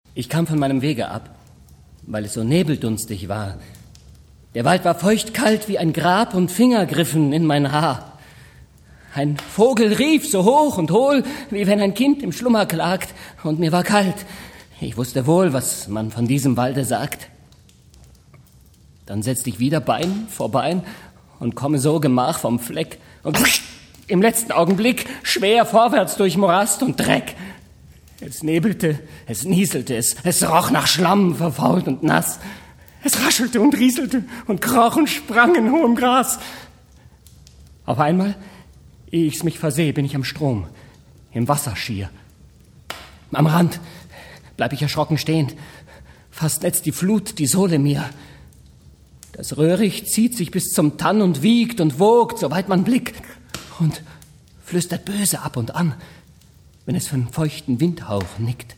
Ich kam von meinem Wege ab, weil es so nebeldunstig war. Der Wald war feuchtkalt wie ein Grab und Finger griffen in mein Haar. Ein Vogel rief so hoch und hohl, wie wenn ein Kind im Schlummer klagt, und mir war kalt. Ich wusste wohl, was man von diesem Walde sagt. Dann setzte ich wieder Bein vor Bein und komme so Gemach vom Fleck und im letzten Augenblick schwer vorwärts durch Morast und Dreck. Es nebelte, es nieselte, es roch nach Schlamm, verfault und nass. Es raschelte und rieselte und kroch und sprang in hohem Gras. Auf einmal, ehe ich's mich versehe, bin ich am Strom, im Wasser schier. Am Rand bleib ich erschrocken stehen, fast netzt die Flut die Sohle mir. Das Röhricht zieht sich bis zum Tann und wiegt und wogt, soweit man blickt, und flüstert böse ab und an, wenn es von feuchten Windhauch nickt.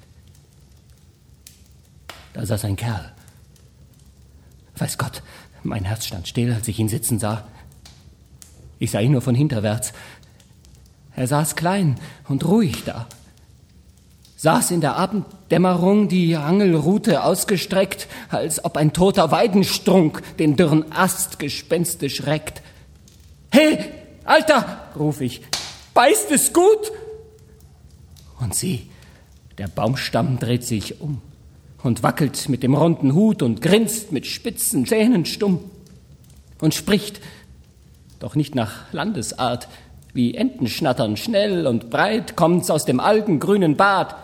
Da saß ein Kerl. Weiß Gott, mein Herz stand still, als ich ihn sitzen sah. Ich sah ihn nur von hinterwärts. Er saß klein und ruhig da. Saß in der Abenddämmerung, die Angelrute ausgestreckt, als ob ein toter Weidenstrunk den dürren Ast gespenstisch reckt. »Hey, Alter«, ruf ich, »beißt es gut?« Und sieh, der Baumstamm dreht sich um und wackelt mit dem runden Hut und grinst mit spitzen Zähnen stumm und spricht, doch nicht nach Landesart, wie Enten schnattern, schnell und breit kommt's aus dem alten grünen Bad.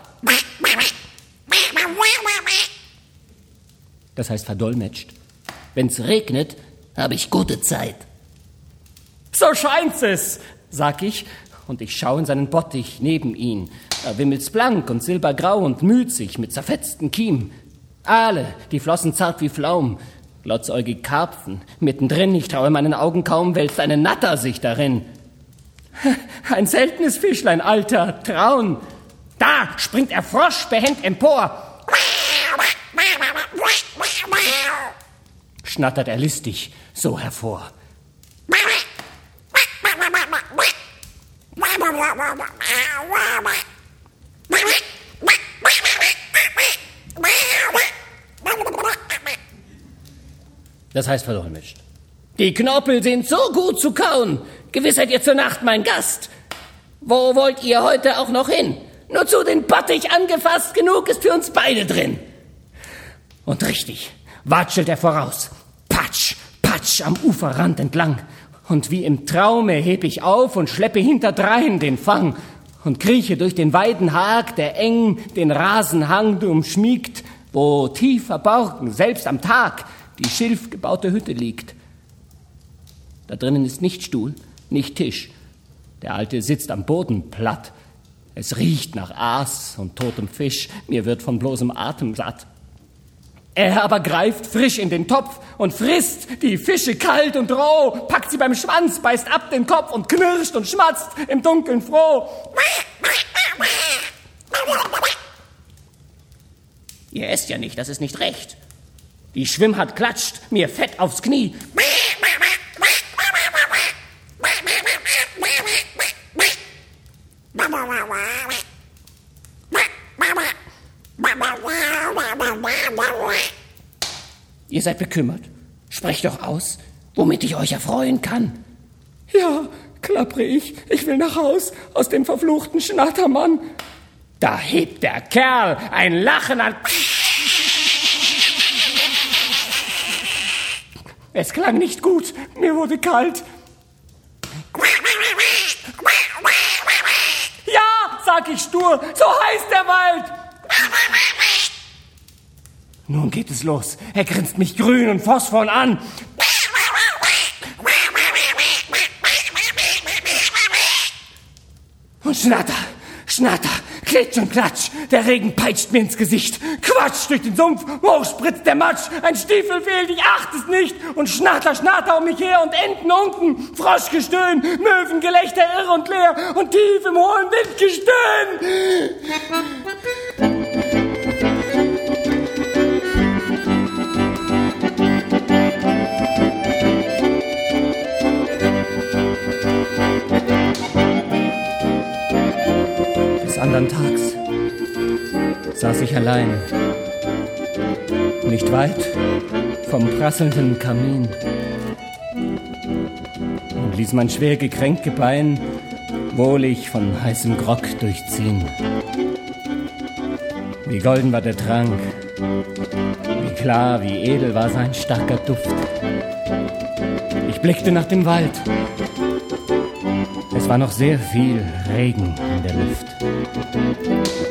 Das heißt verdolmetscht, wenn's regnet, hab ich gute Zeit. »So scheint's es«, sag ich, und ich schau in seinen Bottich neben ihn. Da wimmelt's blank und silbergrau und mützig mit zerfetzten Kiem. Aale, die flossen zart wie Pflaum, glotzäugig Karpfen. Mittendrin, ich traue meinen Augen kaum, wälzt eine Natter sich darin. Ein seltenes Fischlein, Alter, Traun. Da springt er Frosch behend empor. Schnattert er listig so hervor. Das heißt verdolmetscht. Die Knorpel sind so gut zu kauen. Gewiss seid ihr zur Nacht mein Gast. Wo wollt ihr heute auch noch hin? Nur zu den Bottich angefasst, genug ist für uns beide drin. Und richtig, watschelt er voraus. Patsch, patsch am Uferrand entlang. Und wie im Traume heb ich auf und schleppe hinterdrein den Fang und krieche durch den Weidenhag, der eng den Rasenhang umschmiegt, wo tief verborgen, selbst am Tag, die schilfgebaute Hütte liegt. Da drinnen ist nicht Stuhl, nicht Tisch. Der Alte sitzt am Boden platt. Es riecht nach Aas und totem Fisch. Mir wird von bloßem Atem satt. Er aber greift frisch in den Topf und frisst die Fische kalt und roh, packt sie beim Schwanz, beißt ab den Kopf und knirscht und schmatzt im Dunkeln froh. Ihr esst ja nicht, das ist nicht recht. Die Schwimmhaut klatscht mir fett aufs Knie. Ihr seid bekümmert. Sprecht doch aus, womit ich euch erfreuen kann. Ja, klappre ich will nach Haus aus dem verfluchten Schnattermann. Da hebt der Kerl ein Lachen an. Es klang nicht gut, mir wurde kalt. Ja, sag ich stur, so heißt der Wald. Nun geht es los. Er grinst mich grün und phosphorn an. Und schnatter, schnatter, klitsch und klatsch. Der Regen peitscht mir ins Gesicht. Quatsch durch den Sumpf, hoch spritzt der Matsch. Ein Stiefel fehlt, ich acht es nicht. Und schnatter, schnatter um mich her und Enten unken. Froschgestöhn, Möwengelächter irr und leer. Und tief im hohlen Windgestöhn. Andern Tags saß ich allein nicht weit vom prasselnden Kamin, und ließ mein schwer gekränkt Bein wohlig von heißem Grog durchziehen. Wie golden war der Trank, wie klar, wie edel war sein starker Duft. Ich blickte nach dem Wald. Es war noch sehr viel Regen in der Luft.